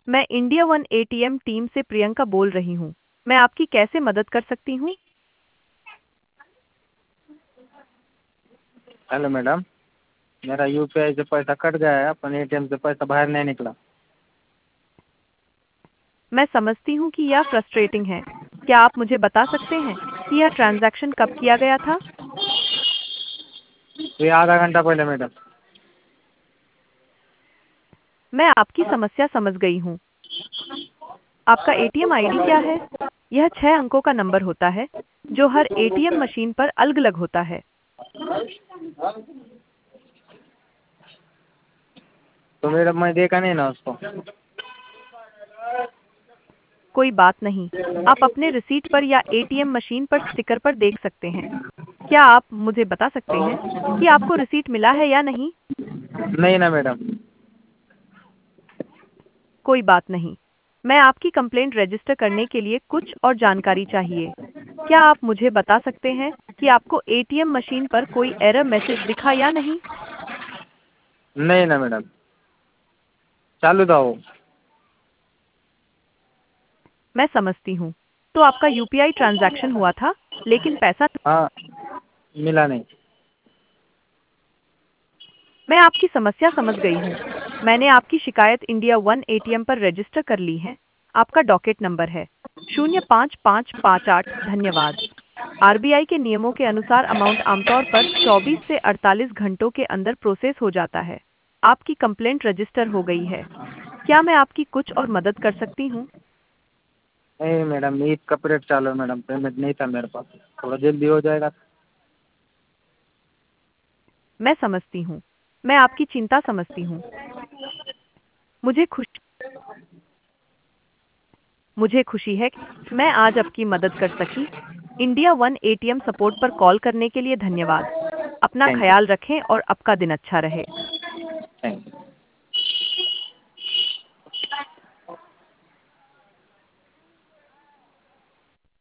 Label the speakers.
Speaker 1: मैं India one ATM team से प्रियंका बोल रही हूँ। मैं आपकी कैसे मदद कर सकती हूँ?
Speaker 2: हेलो मैडम, मेरा यूपीआई से पैसा कट गया है, अपन एटीएम से पैसा बाहर नहीं निकला।
Speaker 1: मैं समझती हूँ कि यह फ्रस्ट्रेटिंग है। क्या आप मुझे बता सकते हैं कि यह ट्रांजैक्शन कब किया गया था?
Speaker 2: ये आधा घंटा पहले मैडम।
Speaker 1: मैं आपकी समस्या समझ गई हूँ। आपका एटीएम आईडी क्या है? यह 6 अंकों का नंबर होता है जो हर एटीएम मशीन पर अलग-अलग होता है।
Speaker 2: तो मैडम मैं देखा नहीं ना उसको।
Speaker 1: कोई बात नहीं। आप अपने रिसीट पर या एटीएम मशीन पर स्टिकर पर देख सकते हैं। क्या आप मुझे बता सकते हैं कि आपको रिसीट मिला है या नहीं?
Speaker 2: नहीं ना मैडम।
Speaker 1: कोई बात नहीं। मैं आपकी कंप्लेंट रजिस्टर करने के लिए कुछ और जानकारी चाहिए। क्या आप मुझे बता सकते हैं कि आपको एटीएम मशीन पर कोई एरर मैसेज दिखा या नहीं?
Speaker 2: नहीं ना मैडम, चालू था वो।
Speaker 1: मैं समझती हूँ। तो आपका यूपीआई ट्रांजैक्शन हुआ था, लेकिन पैसा
Speaker 2: हाँ, मिला नहीं।
Speaker 1: मैं आपकी समस्या समझ गई हूँ। मैंने आपकी शिकायत इंडिया वन एटीएम पर रजिस्टर कर ली है। आपका डॉकेट नंबर है 05558। धन्यवाद। आरबीआई के नियमों के अनुसार अमाउंट आमतौर पर 24 से 48 घंटों के अंदर प्रोसेस हो जाता है। आपकी कंप्लेंट रजिस्टर हो गई है। क्या मैं आपकी कुछ और मदद कर सकती हूँ?
Speaker 2: नहीं मैडम, ईद का पीरियड चालू है मैडम, पेमेंट नहीं था मेरे पास। थोड़ा जल्दी हो जाएगा।
Speaker 1: मैं समझती हूँ। मैं आपकी चिंता समझती हूँ। मुझे खुश मुझे खुशी है कि मैं आज आपकी मदद कर सकी। इंडिया वन एटीएम सपोर्ट पर कॉल करने के लिए धन्यवाद। अपना
Speaker 2: थैंक यू।
Speaker 1: ख्याल रखें और आपका दिन अच्छा रहे।
Speaker 2: Thank you.